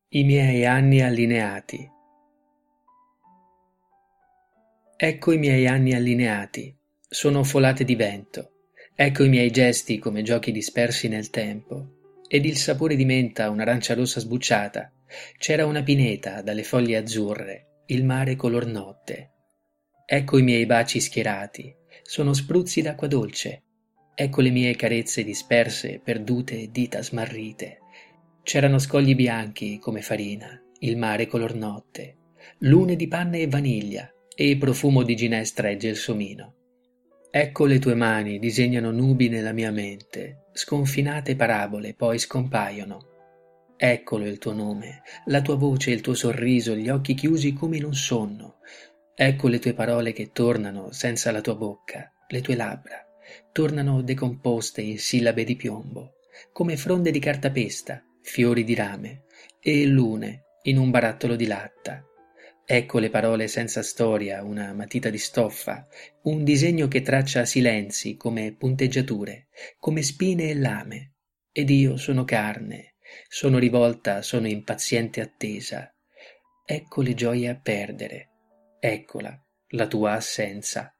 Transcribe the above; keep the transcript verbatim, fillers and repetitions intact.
I miei anni allineati. Ecco i miei anni allineati, sono folate di vento, ecco i miei gesti come giochi dispersi nel tempo, ed il sapore di menta, un'arancia rossa sbucciata, c'era una pineta dalle foglie azzurre, il mare color notte. Ecco i miei baci schierati, sono spruzzi d'acqua dolce, ecco le mie carezze disperse, perdute, dita smarrite. C'erano scogli bianchi come farina, il mare color notte, lune di panna e vaniglia e profumo di ginestra e gelsomino. Ecco le tue mani disegnano nubi nella mia mente, sconfinate parabole poi scompaiono. Eccolo il tuo nome, la tua voce, il tuo sorriso, gli occhi chiusi come in un sonno. Ecco le tue parole che tornano senza la tua bocca, le tue labbra, tornano decomposte in sillabe di piombo, come fronde di cartapesta, fiori di rame e lune in un barattolo di latta. Ecco le parole senza storia, una matita di stoffa, un disegno che traccia silenzi come punteggiature, come spine e lame. Ed io sono carne, sono rivolta, sono impaziente attesa. Ecco le gioie a perdere, eccola, la tua assenza.